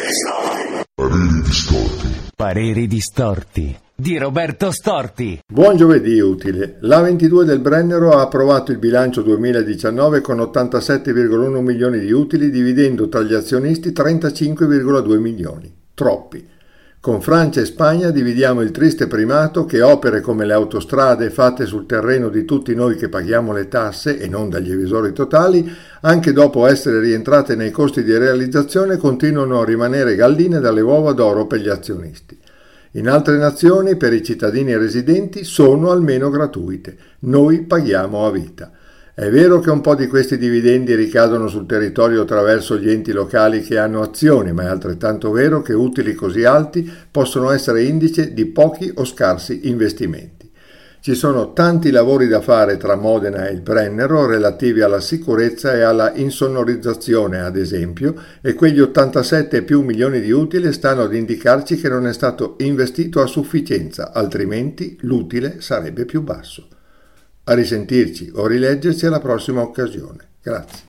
Pareri distorti. Pareri distorti di Roberto Storti. Buon giovedì utile. L'A22 del Brennero ha approvato il bilancio 2019 con 87,1 milioni di utili, dividendo tra gli azionisti 35,2 milioni. Troppi. Con Francia e Spagna dividiamo il triste primato che opere come le autostrade fatte sul terreno di tutti noi che paghiamo le tasse e non dagli evasori totali, anche dopo essere rientrate nei costi di realizzazione, continuano a rimanere galline dalle uova d'oro per gli azionisti. In altre nazioni, per i cittadini residenti, sono almeno gratuite. Noi paghiamo a vita. È vero che un po' di questi dividendi ricadono sul territorio attraverso gli enti locali che hanno azioni, ma è altrettanto vero che utili così alti possono essere indice di pochi o scarsi investimenti. Ci sono tanti lavori da fare tra Modena e il Brennero relativi alla sicurezza e alla insonorizzazione, ad esempio, e quegli 87 più milioni di utili stanno ad indicarci che non è stato investito a sufficienza, altrimenti l'utile sarebbe più basso. A risentirci o rileggerci alla prossima occasione. Grazie.